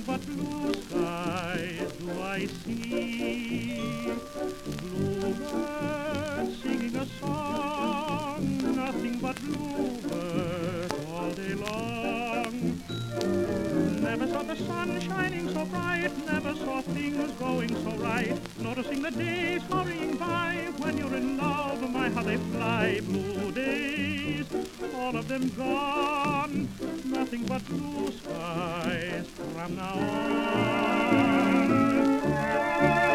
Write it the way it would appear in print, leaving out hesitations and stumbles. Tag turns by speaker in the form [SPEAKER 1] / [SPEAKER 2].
[SPEAKER 1] but blue skies do I see. Bluebirds singing a song, nothing but bluebirds all day long. Never saw the sun shining so bright, never saw things going so right. Noticing the days hurrying by, when you're in love, my how they fly. Blue days, all of them gone, nothing but blue skies from now on.